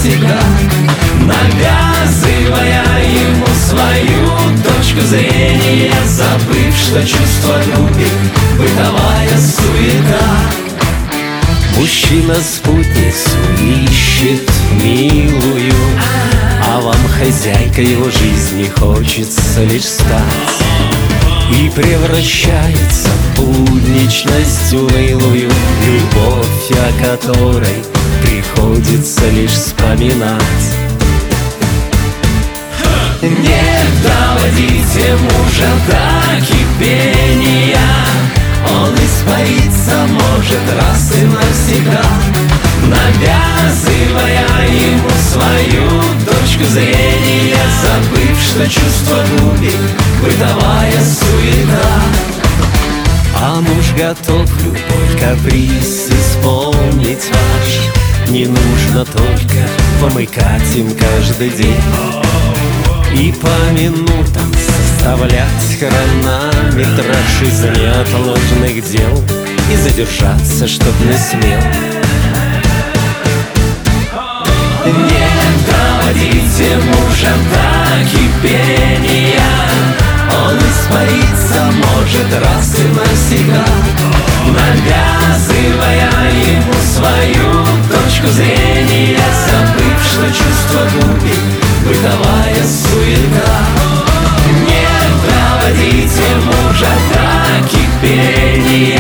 навсегда, навязывая ему свою точку зрения, забыв, что чувство любит бытовая суета. Мужчина спутницу ищет милую, а вам хозяйкой его жизни хочется лишь стать. И превращается в будничность унылую любовь, о которой приходится лишь вспоминать. Не доводите мужа до кипения, он испариться может раз и навсегда, навязывая ему свою точку зрения, забыв, что чувство губит бытовая суета. А муж готов любой каприз исполнить ваш, не нужно только помыкать им каждый день и по минутам составлять хронометраж из неотложных дел и задержаться, чтоб не смел. Не доводите мужа до кипения, он испариться может раз и навсегда, навязывая ему свою точку зрения, забыв, что чувство губит бытовая суета. Не доводите мужа до кипения,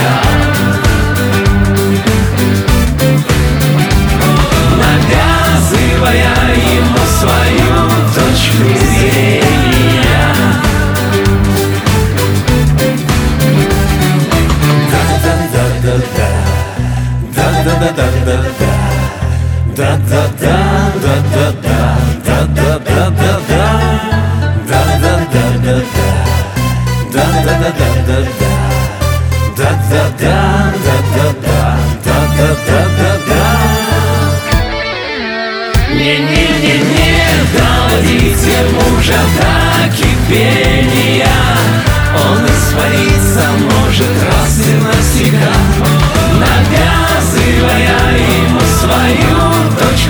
навязывая ему свою точку зрения. Да-да-да-да-да, да-да-да-да-да, да-да-да-да-да, да-да-да-да-да, да-да-да-да-да, да-да-да-да-да, да-да-да-да-да, да-да-да-да-да. Не-не-не-не, доводите мужа до кипения, он испариться может раз и навсегда, навязывая ему свою точку